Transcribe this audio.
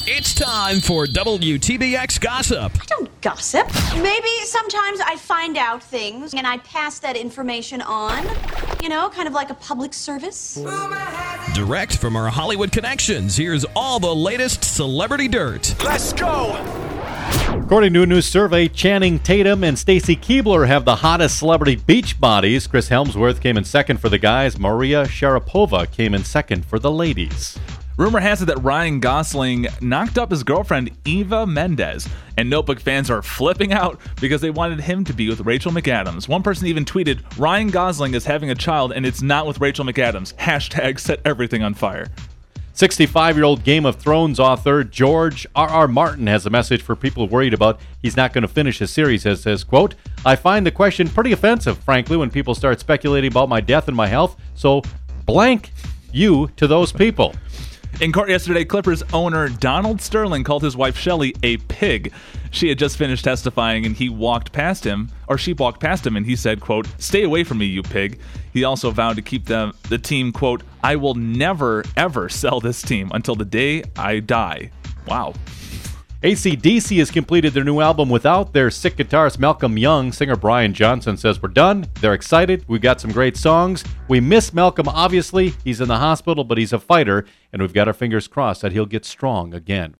It's time for WTBX Gossip. I don't gossip. Maybe sometimes I find out things and I pass that information on. You know, kind of like a public service. Direct from our Hollywood connections, here's all the latest celebrity dirt. Let's go! According to a new survey, Channing Tatum and Stacy Keibler have the hottest celebrity beach bodies. Chris Hemsworth came in second for the guys. Maria Sharapova came in second for the ladies. Rumor has it that Ryan Gosling knocked up his girlfriend, Eva Mendes, and Notebook fans are flipping out because they wanted him to be with Rachel McAdams. One person even tweeted, Ryan Gosling is having a child and it's not with Rachel McAdams. # set everything on fire. 65-year-old Game of Thrones author George R.R. Martin has a message for people worried about he's not going to finish his series. It says, quote, I find the question pretty offensive, frankly, when people start speculating about my death and my health, so blank you to those people. In court yesterday, Clippers owner Donald Sterling called his wife Shelley a pig. She had just finished testifying and she walked past him and he said, quote, stay away from me, you pig. He also vowed to keep the team, quote, I will never, ever sell this team until the day I die. Wow. AC/DC has completed their new album without their sick guitarist Malcolm Young. Singer Brian Johnson says, we're done. They're excited. We've got some great songs. We miss Malcolm, obviously. He's in the hospital, but he's a fighter, and we've got our fingers crossed that he'll get strong again.